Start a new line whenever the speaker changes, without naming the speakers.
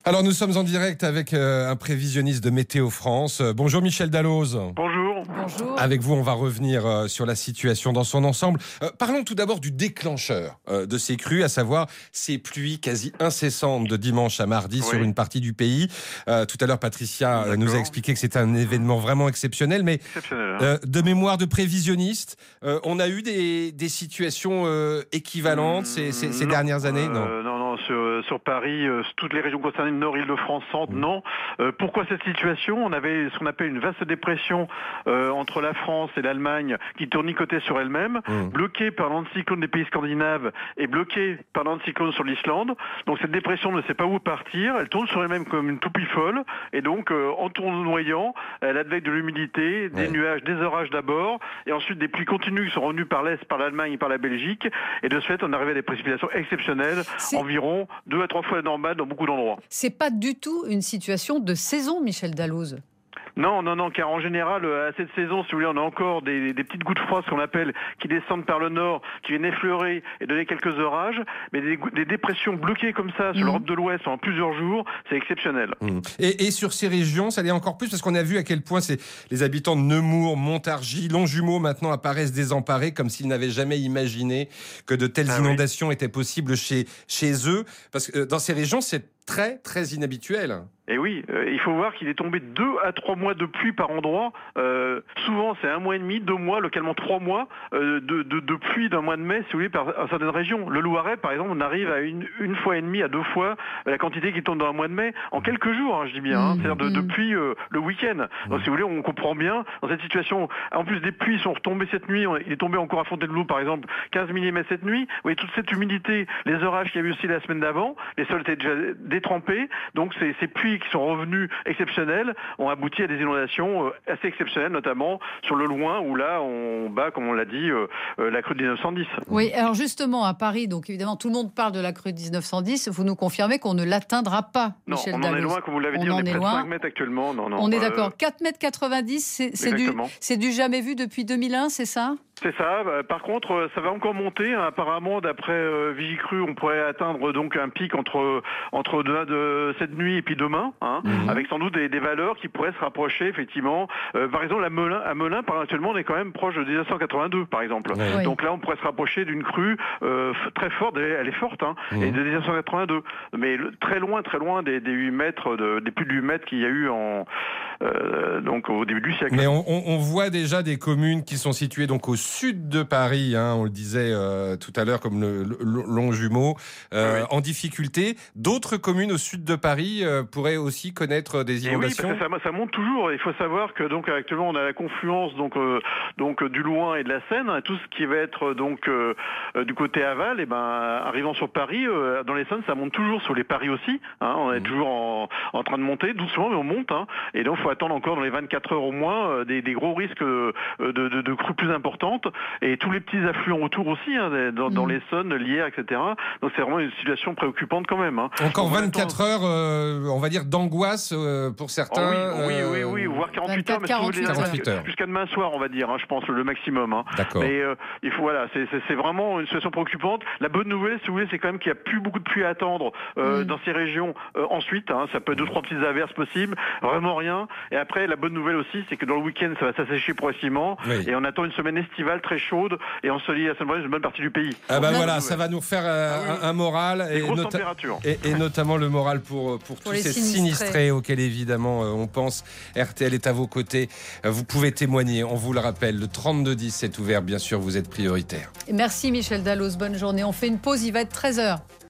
Alors nous sommes en direct avec un prévisionniste de Météo France. Bonjour Michel Dalloz.
Bonjour.
Bonjour.
Avec vous, on va revenir sur la situation dans son ensemble. Parlons tout d'abord du déclencheur de ces crues, à savoir ces pluies quasi incessantes de dimanche à mardi sur une partie du pays. Tout à l'heure, Patricia nous a expliqué que c'était un événement vraiment exceptionnel. Mais de mémoire de prévisionniste, on a eu des situations équivalentes ces dernières années,
non, sur Paris, toutes les régions concernées, Nord, Île-de-France, Centre, non. Pourquoi cette situation ? On avait ce qu'on appelle une vaste dépression entre la France et l'Allemagne qui tournicotait sur elle-même, bloquée par l'anticyclone des pays scandinaves et bloquée par l'anticyclone sur l'Islande. Donc cette dépression ne sait pas où partir, elle tourne sur elle-même comme une toupie folle, et donc en tournoyant, elle advec de l'humidité, des nuages, des orages d'abord, et ensuite des pluies continues qui sont revenues par l'Est, par l'Allemagne et par la Belgique, et de ce fait on arrivait à des précipitations exceptionnelles, environ 2 à 3 fois la normale dans beaucoup d'endroits.
C'est pas du tout une situation de saison, Michel Dalloz.
Non, car en général, à cette saison, si vous voulez, on a encore des petites gouttes froides, ce qu'on appelle, qui descendent par le nord, qui viennent effleurer et donner quelques orages, mais des dépressions bloquées comme ça sur l'Europe de l'Ouest pendant plusieurs jours, c'est exceptionnel.
Et sur ces régions, ça l'est encore plus, parce qu'on a vu à quel point les habitants de Nemours, Montargis, Longjumeau maintenant apparaissent désemparés, comme s'ils n'avaient jamais imaginé que de telles inondations étaient possibles chez eux, parce que dans ces régions, c'est très, très inhabituel.
Et oui, il faut voir qu'il est tombé 2 à 3 mois de pluie par endroit. Souvent, c'est 1 mois et demi, 2 mois, localement 3 mois de pluie d'un mois de mai, si vous voulez, par certaines régions. Le Loiret, par exemple, on arrive à une fois et demie à 2 fois la quantité qui tombe dans un mois de mai en quelques jours, je dis bien, c'est-à-dire de pluie le week-end. Donc, si vous voulez, on comprend bien dans cette situation. En plus, des pluies sont retombées cette nuit. Il est tombé encore à Fontainebleau, par exemple, 15 mm cette nuit. Vous voyez, toute cette humidité, les orages qu'il y a eu aussi la semaine d'avant, les sols étaient déjà détrempés. Donc, ces pluies qui sont revenus exceptionnels ont abouti à des inondations assez exceptionnelles, notamment sur le Loing, où là on bat, comme on l'a dit, la crue de 1910.
Oui, alors justement à Paris, donc évidemment tout le monde parle de la crue de 1910, vous nous confirmez qu'on ne l'atteindra pas, Michel Dalloz.
Non, on en est loin, comme vous l'avez dit, on est près de 5 mètres actuellement. Non,
on est d'accord, 4,90 m, c'est du jamais vu depuis 2001, c'est ça ?
C'est ça. Par contre, ça va encore monter. Apparemment, d'après Vigicru, on pourrait atteindre donc un pic entre cette nuit et puis demain, avec sans doute des valeurs qui pourraient se rapprocher effectivement. Par exemple, à Melun, actuellement, on est quand même proche de 1982, par exemple.
Oui.
Donc là, on pourrait se rapprocher d'une crue très forte. Elle est forte, et de 1982. Mais très loin des 8 mètres, des plus de 8 mètres qu'il y a eu donc au début du siècle.
Mais on voit déjà des communes qui sont situées donc au sud de Paris, on le disait tout à l'heure, comme le Longjumeau, en difficulté. D'autres communes au sud de Paris pourraient aussi connaître des inondations.
Oui, parce que ça monte toujours. Il faut savoir que donc actuellement on a la confluence donc du Loing et de la Seine. Tout ce qui va être donc du côté aval, arrivant sur Paris, dans les Seines, ça monte toujours sur les Paris aussi. On est toujours en train de monter doucement, mais on monte. Et donc il faut attendre encore dans les 24 heures au moins des gros risques de crues plus importantes. Et tous les petits affluents autour aussi, dans l'Essonne, l'Yerre, etc. Donc c'est vraiment une situation préoccupante quand même.
Encore 24 heures, on va dire, d'angoisse pour certains.
Oui, voire 48 heures.
48
heures. Jusqu'à demain soir, on va dire, je pense, le maximum.
D'accord.
Mais il faut, c'est vraiment une situation préoccupante. La bonne nouvelle, si vous voulez, c'est quand même qu'il n'y a plus beaucoup de pluie à attendre dans ces régions ensuite. Ça peut être 2-3 petites averses possibles, vraiment rien. Et après, la bonne nouvelle aussi, c'est que dans le week-end, ça va s'assécher progressivement. Oui. Et on attend une semaine estivale très chaude et ensoleillée la semaine prochaine, une bonne partie du pays.
Voilà, ça va nous faire un moral et notamment le moral pour tous ces sinistrés auxquels évidemment on pense. RTL est à vos côtés. Vous pouvez témoigner, on vous le rappelle, le 3210 est ouvert, bien sûr, vous êtes prioritaire.
Merci Michel Dalloz, bonne journée. On fait une pause, il va être 13h.